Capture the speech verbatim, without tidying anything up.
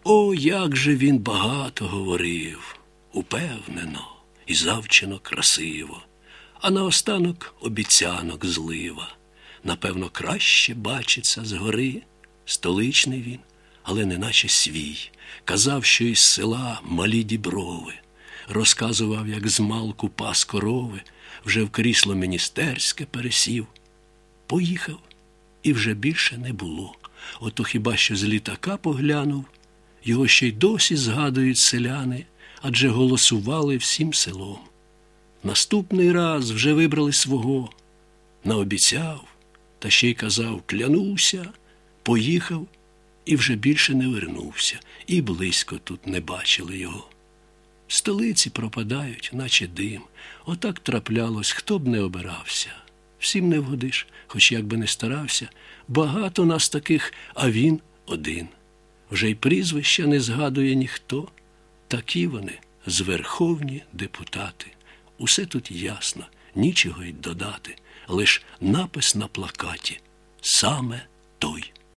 О, як же він багато говорив, упевнено і завчено красиво, а наостанок обіцянок злива. Напевно, краще бачиться згори. Столичний він, але неначе свій. Казав, що із села малі діброви. Розказував, як змалку пас корови, вже в крісло міністерське пересів. Поїхав, і вже більше не було. Ото хіба що з літака поглянув, його ще й досі згадують селяни, адже голосували всім селом. Наступний раз вже вибрали свого. Наобіцяв, та ще й казав, клянуся, поїхав і вже більше не вернувся, і близько тут не бачили його. Столиці пропадають, наче дим. Отак траплялось, хто б не обирався. Всім не вгодиш, хоч як би не старався. Багато нас таких, а він один. Вже й прізвища не згадує ніхто. Такі вони, зверховні депутати. Усе тут ясно, нічого й додати. Лиш напис на плакаті. Саме той.